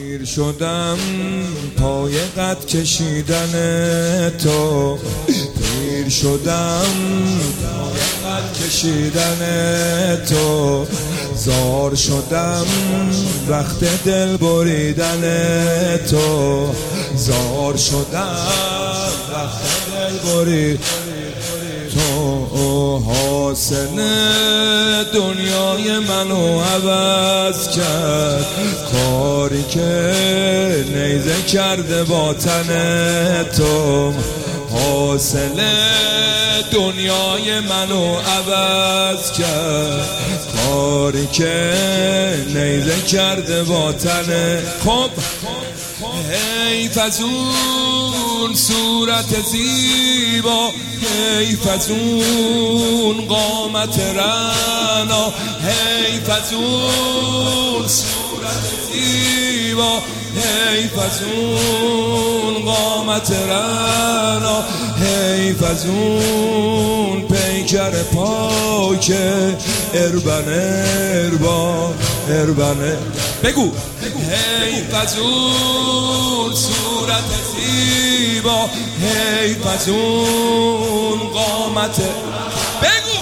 پیر شدم پای قد کشیدن تو، پیر شدم پای قد کشیدن تو، زار شدم وقت دل بریدن تو، زار شدم وقت دل بریدن تو. حاصل دنیای منو عوض کرد کاری که نیزه کرده با تن تو، حاصل دنیای منو عوض کرد کاری که نیزه کرده با تن. خب حیف از اون صورت زیبا، حیف از اون قامت رعنا، حیف از اون صورت زیبا، حیف از اون قامت رعنا، حیف از اون پیکر پاک اربنه اربنه بگو، حیف از اون صورت زیبا، حیف از اون قامت بگو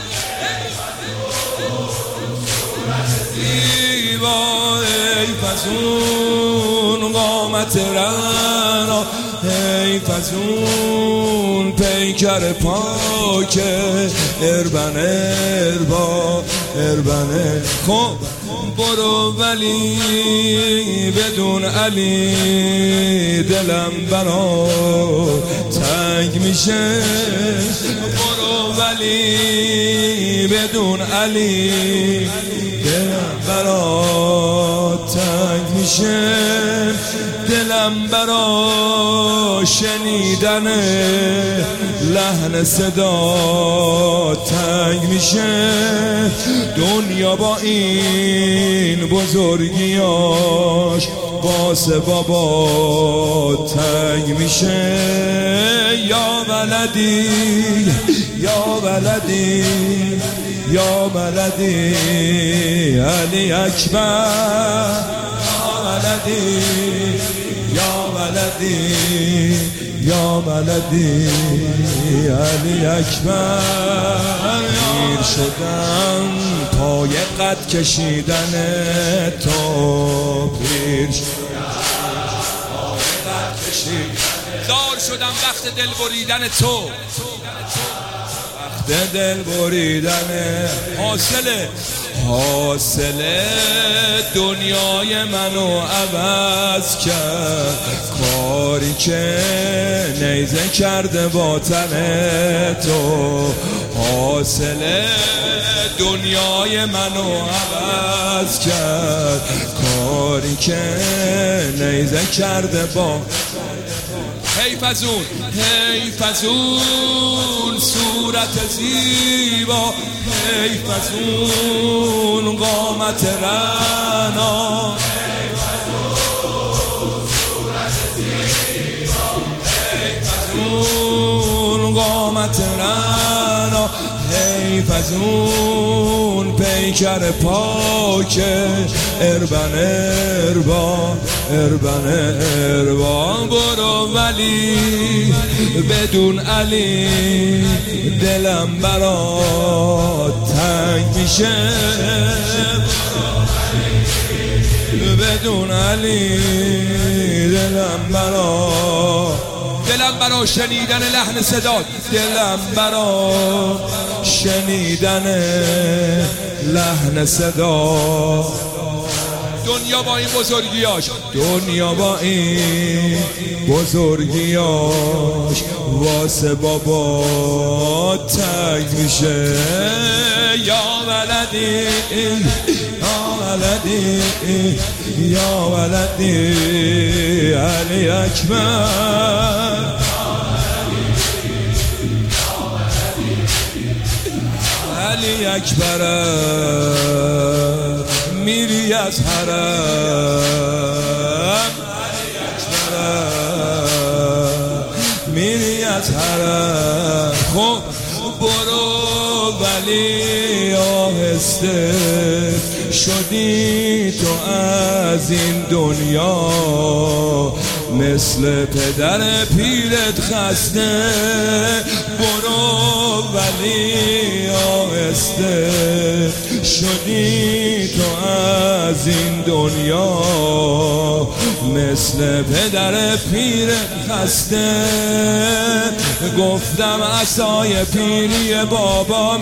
زیبا، حیف از اون قامت رعنا، حیف از اون پیکر پاک اربنه اربنه. خب برو ولی بدون علی دلم برا تنگ میشه، برو ولی بدون علی دلم برا تنگ میشه، دلم برا شنیدن لحن صدا تنگ میشه، دنیا با این بزرگیاش واسه بابا تنگ میشه. یا ولدی یا ولدی یا ولدی علی اکبر، یا ولدی یا ولدی یا ولدی علی اکبر. پیر شدم پای قد کشیدن تو، پیر شدم پای قد کشیدن، زار شدم وقت دل بریدن تو، وقت دل بریدن. حاصل دنیای منو عوض کرد کاری که نیزه کرده با تن تو، حاصل دنیای منو عوض کرد کاری که نیزه کرده با. حیف از اون، حیف از اون صورت زیبا، حیف از اون قامت رعنا، حیف از اون صورت زیبا، حیف از اون قامت رعنا، حیف از اون پیکر پاک اربنه اربنه. برو ولی بدون علی دلم برا تنگ میشه، بدون علی دلم برا شنیدن لحن صدا، دلم برا شنیدن لحن صدا. دنیا با این بزرگیاش، دنیا با این بزرگیاش واسه بابا تنگ میشه. یا ولدی یا ولدی یا ولدی علی اکبر، علی اکبر میری از حرم، علی اکبر میری از حرم. خب برو ولی آهسته شدی تو از این دنیا، مثل پدر پیرت خسته برو ولی آهسته. شدی تو از این دنیا، مثل پدر پیرت خسته. گفتم عصای پیری بابا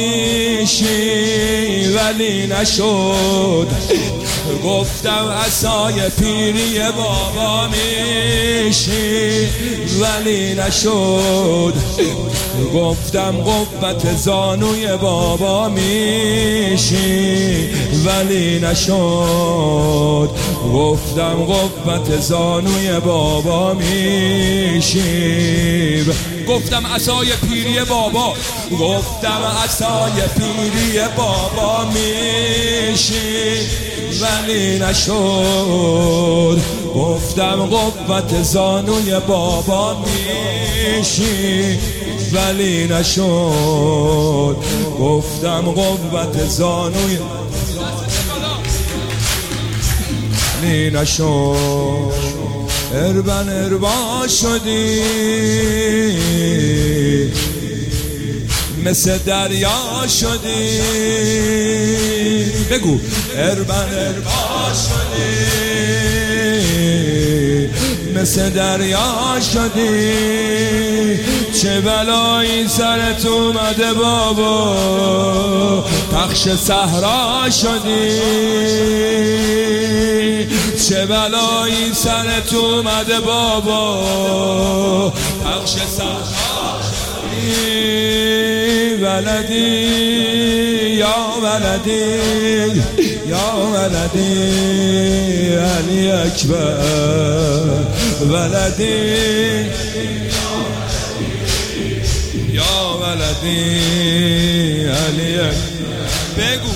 میشی ولی نشد. گفتم عصای پیری بابا میشی ولی نشد. گفتم قوت زانوی بابا میشی ولی نشد. گفتم قوت زانوی بابا میشی. گفتم عصای پیری بابا، گفتم عصای پیری بابا میشی ولی نشد. گفتم قوت زانوی بابا میشی ولی نشد. گفتم قوت زانوی ولی نشد. اربا شدی مثل دریا شدی. بگو اربا شدی مثل دریا شدی. چه بلایی سرت اومده بابا، پخش صحرا شدی. چه بلایی سرت اومده بابا، پخش صحرا شدی. ولدی یا ولدی یا ولدی علی اکبر. ولدی یا ولدی علی اکبر. بگو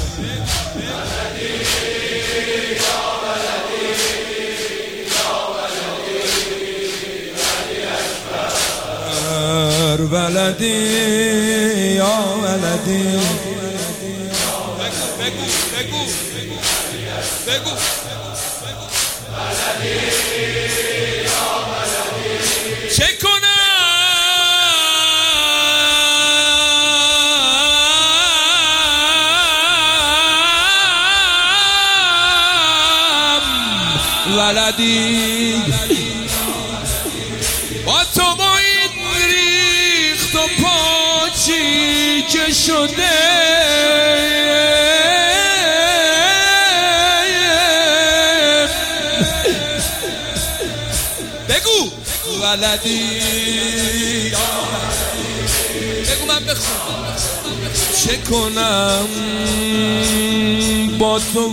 ولدی یا ولدی. بگو ولدی یا ولدی. چه کنم ولدی با تو با این ریخت و پاچی که شده. بگو ولدی بگو من بخونم. چه کنم با تو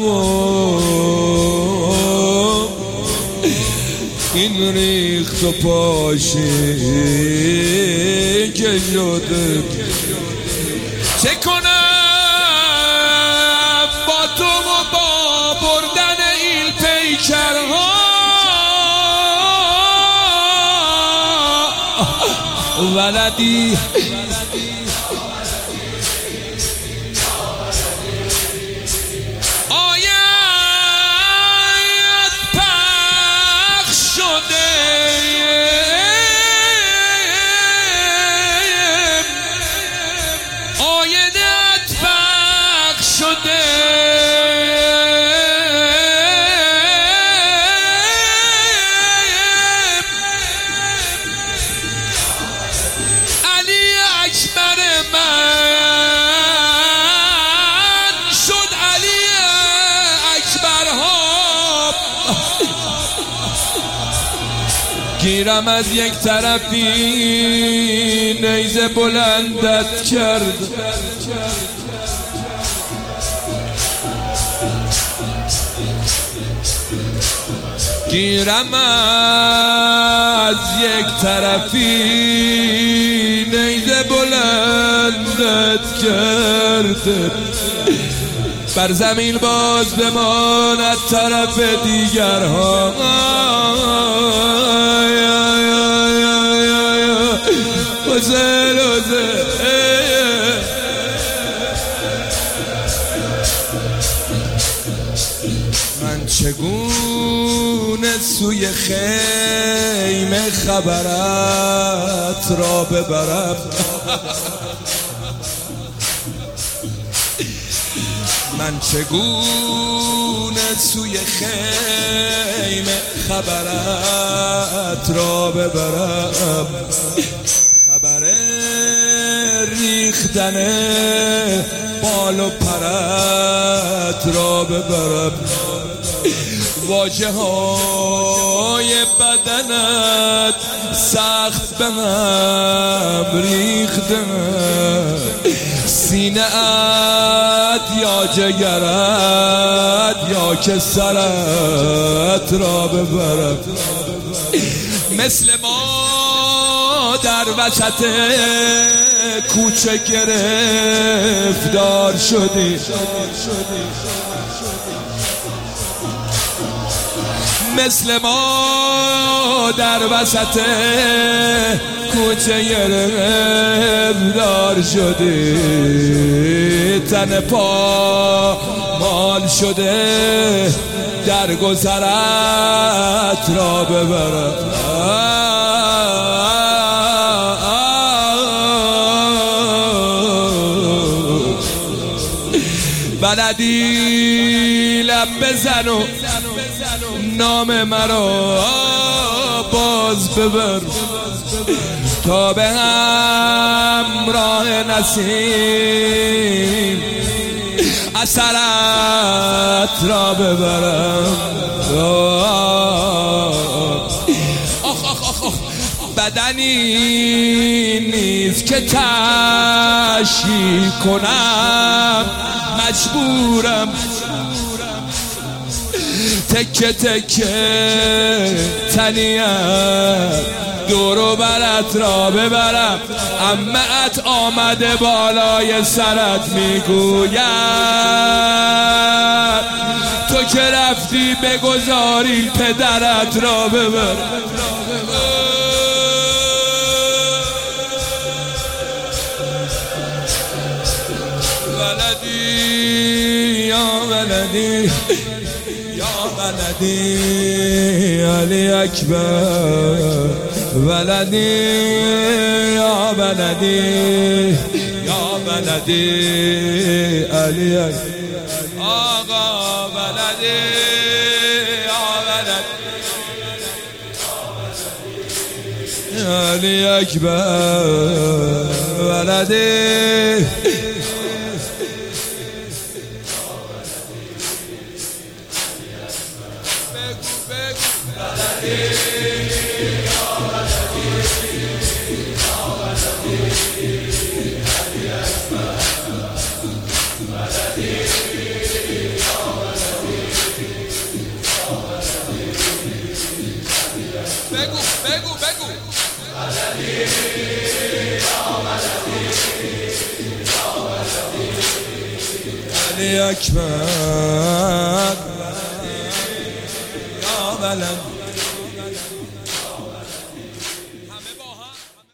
این ریخت و پاشی که شده. چه کنم با تو و با بردن این پیکرها. ولدی گیرم از یک طرفی نیزه بلندت کرد. گیرم از یک طرفی نیزه بلندت کرد. بر زمین باز بماند طرف دیگرها. چگونه سوی خیمه خبرت را ببرم من چگونه سوی خیمه خبرت را ببرم خبر ریختن بال و پرت را ببرم واجه های بدنت سخت به هم ریخته سینه ات یا جگرت یا که سرت را ببرم مثل ما در وسط کوچه گرفتار شدی مثل ما در وسط کوچه گرفتار شدی تن پا مال شده در گذرت را ببرم بلدی لب بزن و نام مرا باز ببر تا به همراه نسیم اثرت را ببرم بدنی نیست که تشریح کنم مجبورم تکه تکه تنیت دور و برت را ببرم عمه‌ات آمده بالای سرت میگوید تو که رفتی بگذاری پدرت را ببرم ولدی یا ولدی ولدی علی اکبر ولدی یا ولدی یا ولدی علی اکبر آقا ولدی یا ولدی علی اکبر ولدی بگو علی اکبر یا ولد